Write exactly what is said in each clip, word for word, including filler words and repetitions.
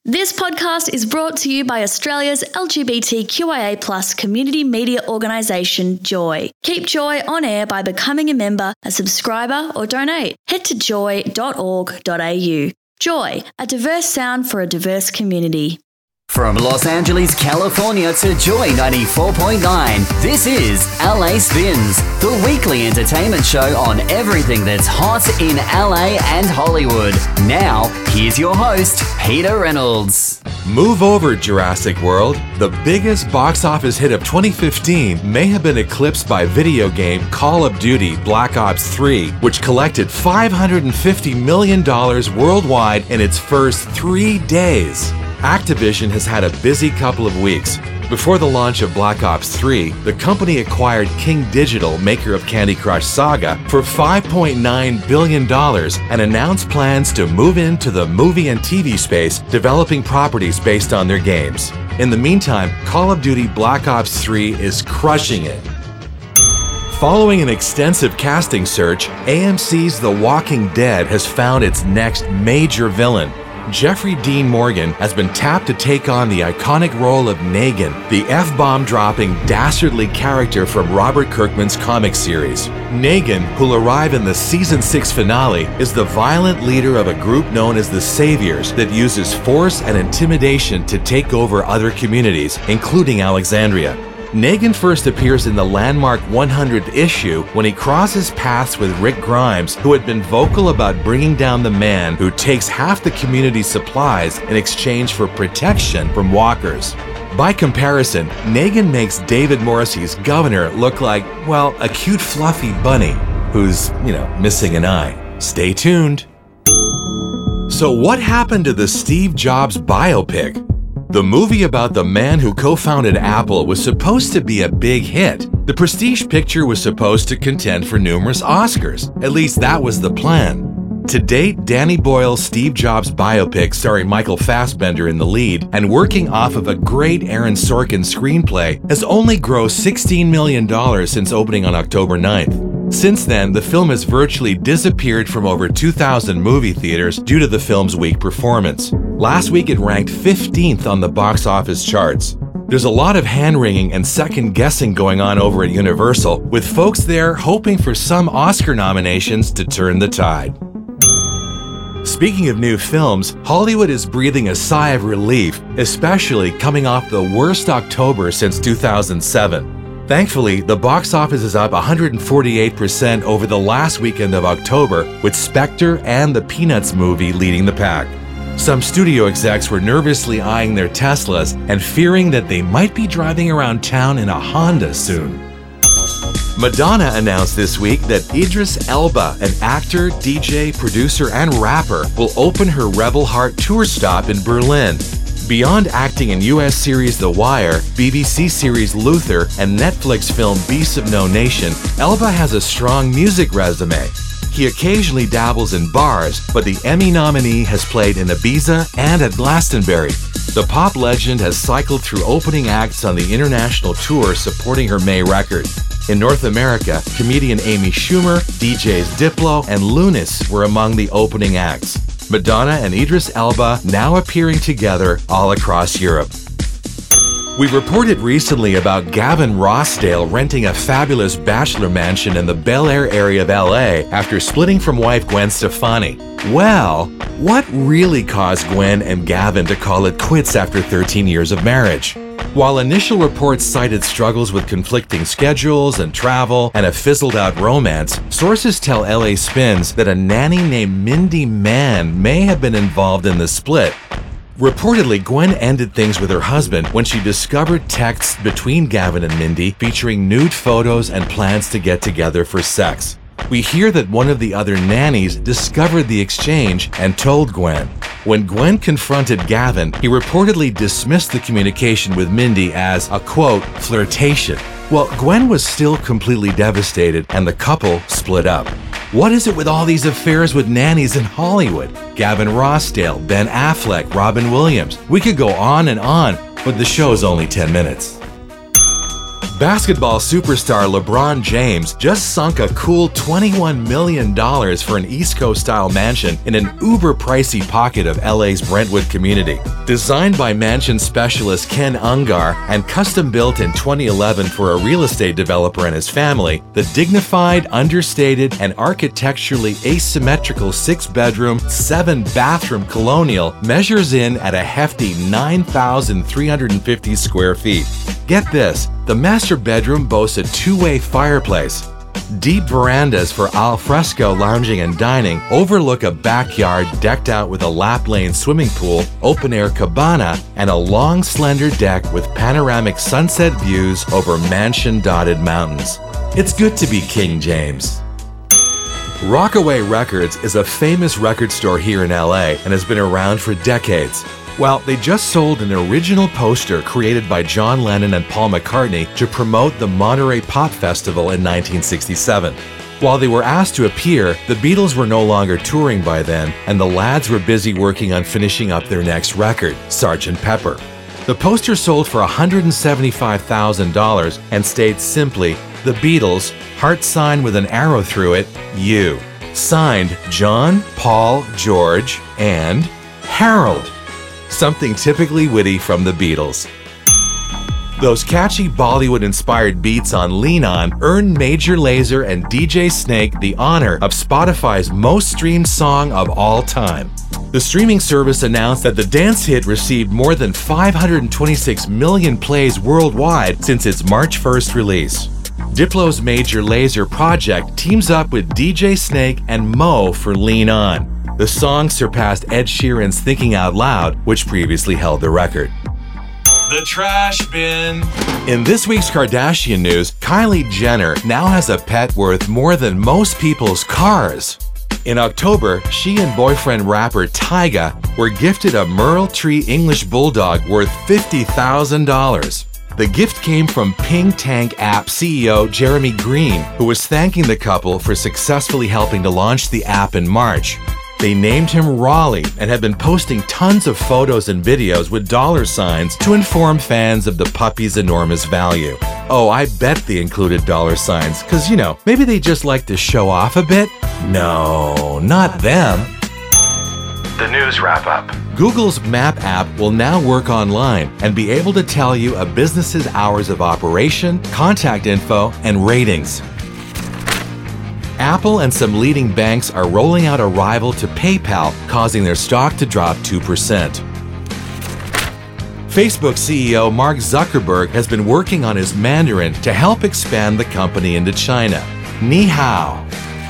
This podcast is brought to you by Australia's L G B T Q I A plus community media organisation, Joy. Keep Joy on air by becoming a member, a subscriber or donate. Head to joy dot org dot a u. Joy, a diverse sound for a diverse community. From Los Angeles, California to Joy ninety-four point nine, this is L A Spins, the weekly entertainment show on everything that's hot in L A and Hollywood. Now, here's your host, Peter Reynolds. Move over, Jurassic World. The biggest box office hit of twenty fifteen may have been eclipsed by video game Call of Duty Black Ops three, which collected five hundred fifty million dollars worldwide in its first three days. Activision has had a busy couple of weeks. Before the launch of Black Ops three, the company acquired King Digital, maker of Candy Crush Saga, for five point nine billion dollars and announced plans to move into the movie and T V space, developing properties based on their games. In the meantime, Call of Duty Black Ops three is crushing it. Following an extensive casting search, A M C's The Walking Dead has found its next major villain. Jeffrey Dean Morgan has been tapped to take on the iconic role of Negan, the F-bomb dropping, dastardly character from Robert Kirkman's comic series. Negan, who'll arrive in the season six finale, is the violent leader of a group known as the Saviors that uses force and intimidation to take over other communities, including Alexandria. Negan first appears in the landmark one hundredth issue when he crosses paths with Rick Grimes, who had been vocal about bringing down the man who takes half the community's supplies in exchange for protection from walkers. By comparison, Negan makes David Morrissey's governor look like, well, a cute fluffy bunny who's, you know, missing an eye. Stay tuned. So what happened to the Steve Jobs biopic? The movie about the man who co-founded Apple was supposed to be a big hit. The prestige picture was supposed to contend for numerous Oscars. At least that was the plan. To date, Danny Boyle's Steve Jobs biopic, starring Michael Fassbender in the lead and working off of a great Aaron Sorkin screenplay, has only grossed sixteen million dollars since opening on October ninth. Since then, the film has virtually disappeared from over two thousand movie theaters due to the film's weak performance. Last week, it ranked fifteenth on the box office charts. There's a lot of hand-wringing and second-guessing going on over at Universal, with folks there hoping for some Oscar nominations to turn the tide. Speaking of new films, Hollywood is breathing a sigh of relief, especially coming off the worst October since two thousand seven. Thankfully, the box office is up one hundred forty-eight percent over the last weekend of October, with Spectre and the Peanuts movie leading the pack. Some studio execs were nervously eyeing their Teslas and fearing that they might be driving around town in a Honda soon. Madonna announced this week that Idris Elba, an actor, D J, producer, and rapper, will open her Rebel Heart tour stop in Berlin. Beyond acting in U S series The Wire, B B C series Luther, and Netflix film Beasts of No Nation, Elba has a strong music resume. He occasionally dabbles in bars, but the Emmy nominee has played in Ibiza and at Glastonbury. The pop legend has cycled through opening acts on the international tour supporting her May record. In North America, comedian Amy Schumer, D Js Diplo, and Lunis were among the opening acts. Madonna and Idris Elba now appearing together all across Europe. We reported recently about Gavin Rossdale renting a fabulous bachelor mansion in the Bel Air area of L A after splitting from wife Gwen Stefani. Well, what really caused Gwen and Gavin to call it quits after thirteen years of marriage? While initial reports cited struggles with conflicting schedules and travel and a fizzled-out romance, sources tell L A Spins that a nanny named Mindy Mann may have been involved in the split. Reportedly, Gwen ended things with her husband when she discovered texts between Gavin and Mindy featuring nude photos and plans to get together for sex. We hear that one of the other nannies discovered the exchange and told Gwen. When Gwen confronted Gavin, he reportedly dismissed the communication with Mindy as a, quote, flirtation. Well, Gwen was still completely devastated and the couple split up. What is it with all these affairs with nannies in Hollywood? Gavin Rossdale, Ben Affleck, Robin Williams. We could go on and on, but the show's only ten minutes. Basketball superstar LeBron James just sunk a cool twenty-one million dollars for an East Coast-style mansion in an uber-pricey pocket of L A's Brentwood community. Designed by mansion specialist Ken Ungar and custom-built in twenty eleven for a real estate developer and his family, the dignified, understated, and architecturally asymmetrical six-bedroom, seven-bathroom colonial measures in at a hefty nine thousand three hundred fifty square feet. Get this, the master bedroom boasts a two-way fireplace. Deep verandas for al fresco lounging and dining overlook a backyard decked out with a lap lane swimming pool, open-air cabana, and a long, slender deck with panoramic sunset views over mansion-dotted mountains. It's good to be King James. Rockaway Records is a famous record store here in L A and has been around for decades. Well, they just sold an original poster created by John Lennon and Paul McCartney to promote the Monterey Pop Festival in nineteen sixty-seven. While they were asked to appear, the Beatles were no longer touring by then, and the lads were busy working on finishing up their next record, Sergeant Pepper. The poster sold for one hundred seventy-five thousand dollars and states simply, "The Beatles, heart sign with an arrow through it, you." Signed John, Paul, George, and Harold. Something typically witty from the Beatles. Those catchy Bollywood-inspired beats on Lean On earned Major Lazer and D J Snake the honor of Spotify's most streamed song of all time. The streaming service announced that the dance hit received more than five hundred twenty-six million plays worldwide since its March first release. Diplo's Major Lazer project teams up with D J Snake and Mo for Lean On. The song surpassed Ed Sheeran's Thinking Out Loud, which previously held the record. The trash bin. In this week's Kardashian news, Kylie Jenner now has a pet worth more than most people's cars. In October, she and boyfriend rapper Tyga were gifted a Merle Tree English Bulldog worth fifty thousand dollars. The gift came from Ping Tank app C E O Jeremy Green, who was thanking the couple for successfully helping to launch the app in March. They named him Raleigh and have been posting tons of photos and videos with dollar signs to inform fans of the puppy's enormous value. Oh, I bet they included dollar signs, cause you know, maybe they just like to show off a bit? No, not them. The news wrap-up. Google's Map app will now work online and be able to tell you a business's hours of operation, contact info, and ratings. Apple and some leading banks are rolling out a rival to PayPal, causing their stock to drop two percent. Facebook C E O Mark Zuckerberg has been working on his Mandarin to help expand the company into China. Ni hao.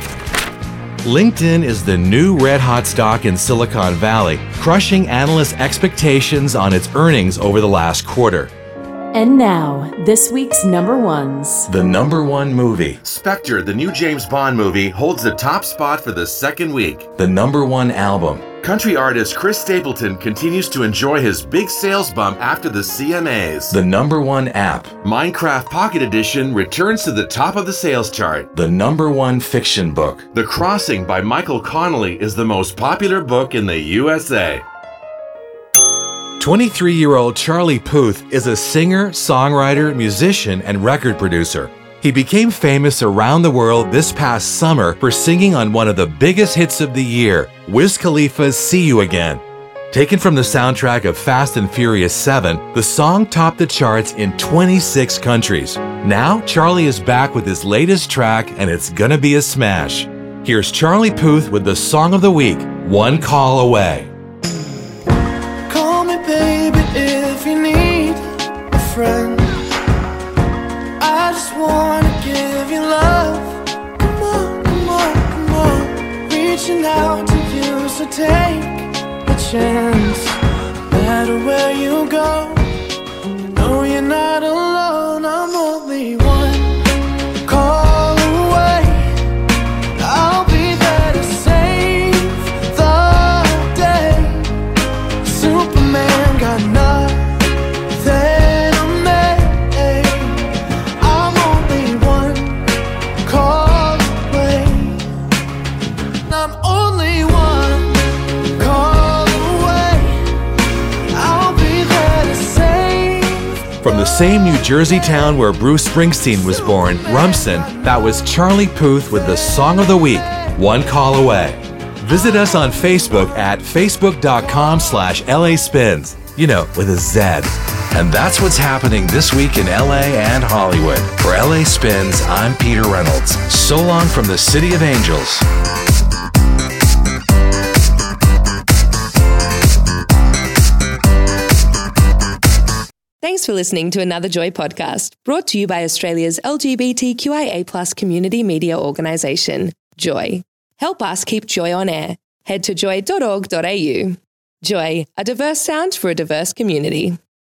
LinkedIn is the new red-hot stock in Silicon Valley, crushing analyst expectations on its earnings over the last quarter. And now, this week's number ones. The number one movie. Spectre, the new James Bond movie, holds the top spot for the second week. The number one album. Country artist Chris Stapleton continues to enjoy his big sales bump after the C M As. The number one app. Minecraft Pocket Edition returns to the top of the sales chart. The number one fiction book. The Crossing by Michael Connelly is the most popular book in the U S A. twenty-three-year-old Charlie Puth is a singer, songwriter, musician, and record producer. He became famous around the world this past summer for singing on one of the biggest hits of the year, Wiz Khalifa's See You Again. Taken from the soundtrack of Fast and Furious seven, the song topped the charts in twenty-six countries. Now, Charlie is back with his latest track, and it's gonna be a smash. Here's Charlie Puth with the song of the week, One Call Away. Call me baby if you need a friend. I just wanna give you love. Come on, come on, come on. Reaching out to you, so take a chance. No matter where you go, no, you're not alone. I'm only one call away. I'll be there to save the day. Superman got nothing on me. I'm only one call away. I'm only one call away. From the same New Jersey town where Bruce Springsteen was born, Rumson, that was Charlie Puth with the Song of the Week, One Call Away. Visit us on Facebook at facebook.com slash LA Spins, you know, with a Z. And that's what's happening this week in L A and Hollywood. For L A Spins, I'm Peter Reynolds. So long from the City of Angels. Thanks for listening to another Joy podcast, brought to you by Australia's L G B T Q I A plus community media organisation, Joy. Help us keep Joy on air. Head to joy dot org dot a u. Joy, a diverse sound for a diverse community.